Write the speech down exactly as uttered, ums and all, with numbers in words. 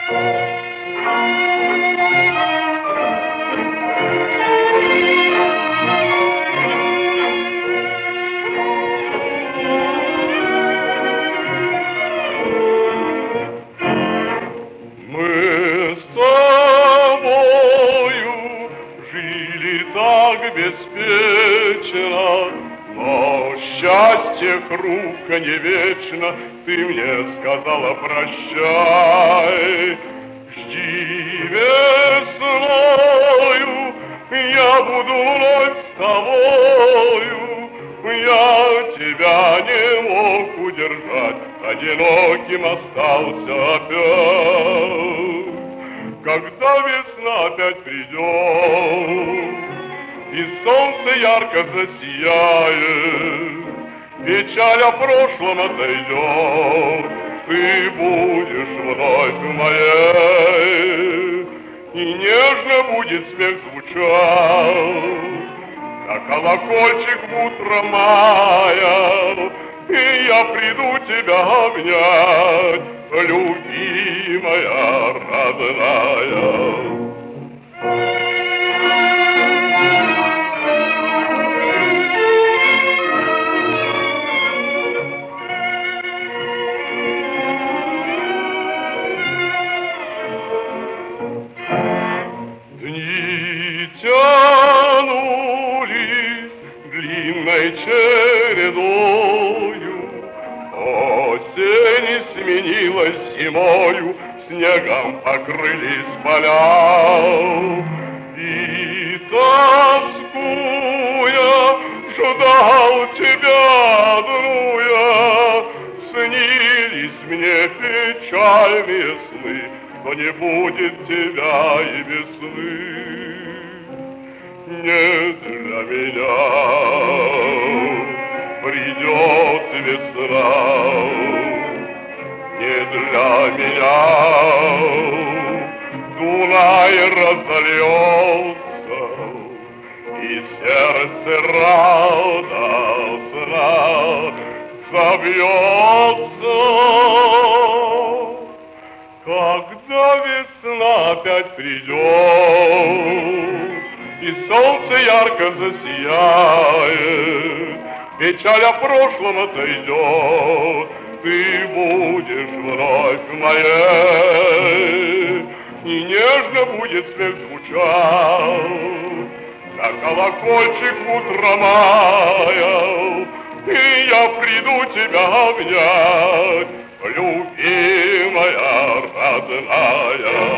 Мы с тобою жили так беспечно, но счастье хрупко не вечно. Ты мне сказала прощай. Жди весною, я буду вновь с тобою. Я тебя не мог удержать, одиноким остался опять. Когда весна опять придет, и солнце ярко засияет, печаль о прошлом отойдет, ты будешь вновь моей, и нежно будет смех звучать на колокольчик в утро мая, и я приду тебя обнять, любимая, родная. Дни тянулись длинной чередою, осень сменилась зимою, снегом покрылись поля. И тоскуя, ждал тебя одну я, снились мне печальные сны, но не будет тебя и весны. Не для меня придет весна, не для меня Дунай разольется, и сердце радостно забьется. Когда весна опять придет, и солнце ярко засияет, печаль о прошлом отойдет, ты будешь вновь моей, и нежно будет смех звучать на колокольчик утра мая, и я приду тебя обнять, любимая, родная.